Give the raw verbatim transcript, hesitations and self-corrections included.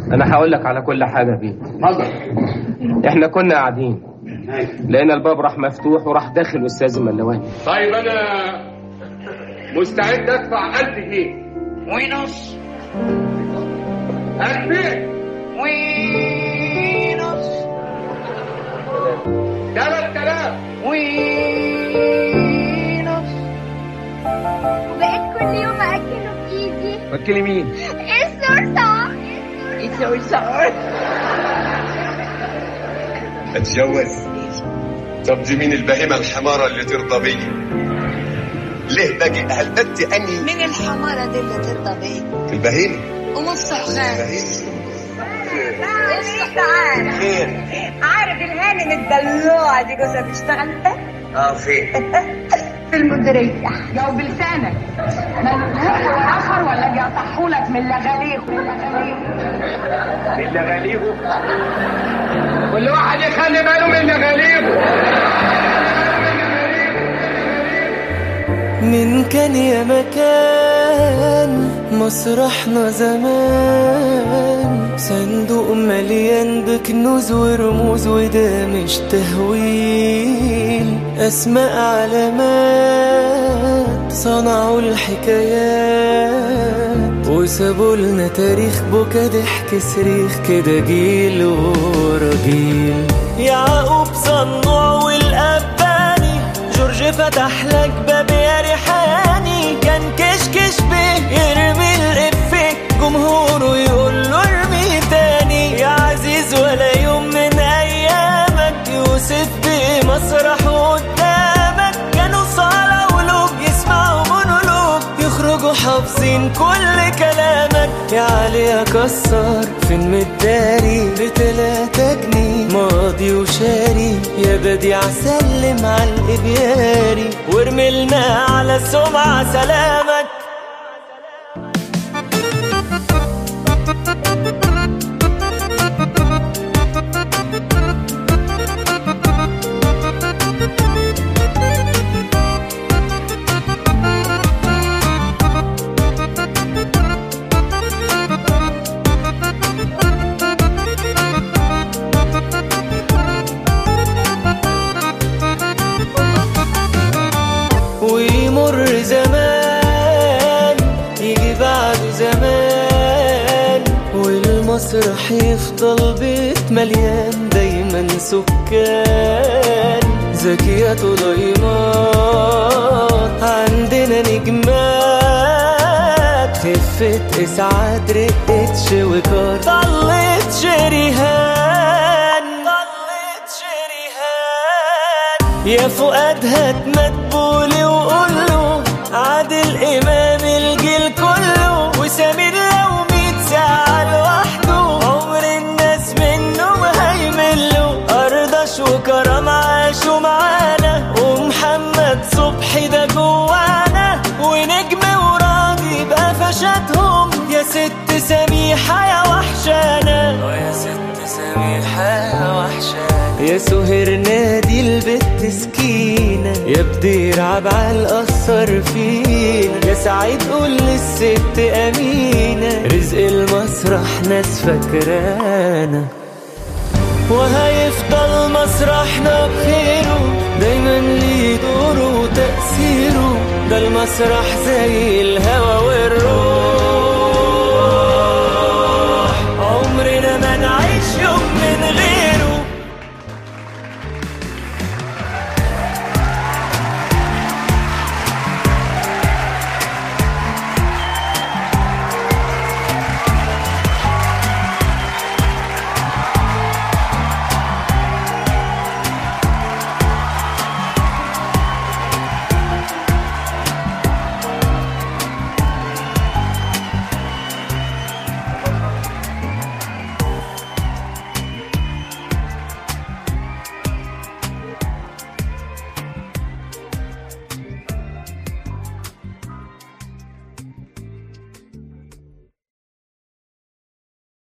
انا هقول لك على كل حاجه بيه. اتفضل. احنا كنا قاعدين لقينا الباب راح مفتوح وراح داخل استاذ الملواني. طيب انا مستعد ادفع ألف جنيه. ونص. ألفين. ونص. ثلاث آلاف. ونص. وبقيت كل يوم اكله بايدي. وكلي مين؟ الصرصار. الصرصار. اتجوز. طب دي مين البهيمة الحمارة اللي ترضى بيا؟ ليه باقي هل انت اني من الحمارة دي اللي ترضى بيه؟ البهيمة ومفتح خان. البهيمة. تعال. خير. عارف الهانم الدلوعه دي جوزها بيشتغل فين؟ اه فين؟ في المديريه. لو بلسانك ملهوش اخر ولا بيقطعهولك من لغاليغه من لغاليغه من لغاليغه. كل واحد يخلي باله من لغاليغه. من كان يا مكان مسرحنا زمان، صندوق مليان بكنوز ورموز وده مش تهويل، أسماء علامات صنعوا الحكايات وسابوا لنا تاريخ بكا ضحك صريخ كده جيل ورا جيل. يعقوب صنوع والأباني، جورج فتح لك باب يا ريحاني، كان كشكش بيه يرمي الإفيه جمهوره يقول له ارمي تاني. يا عزيز ولا يوم من أيامك يوسف بمسرح قدامك، كانوا صالة ولوج يسمعوا مونولوج يخرجوا حافظين كل كلامك. يا علي أكسر فين مداري بتلاتة جنيه ماضي وشاري، يا بديع سلم على الإبياري وارمي الماء على السمعة سلامك. ويمر زمان يجي بعده زمان، والمسرح يفضل بيت مليان دايما سكان، زكيات وضيمات عندنا نجمات، خفة إسعاد رقة شوكار طلت شريهان طلت شريهان. يا فؤاد هات مدبولي وقوله عادل إمام الجيل كله، وسمير لو ميت ساعة لوحده عمر الناس منه ما هيمله. أرضش وكرم عاشوا معانا، ومحمد صبحي ده جوانا، ونجم وراضي بقفشاتهم. يا ست سميحة يا وحشانا، يا ست سميحة يا وحشانا. يا سهر نادي البت سكينة، يا بدير عبعال أثر فينا، يا سعيد قول للست أمينة، رزق المسرح ناس فاكرانا. وهيفضل مسرحنا بخيره دايما ليه دوره وتأثيره، ده المسرح زي الهوا والروح.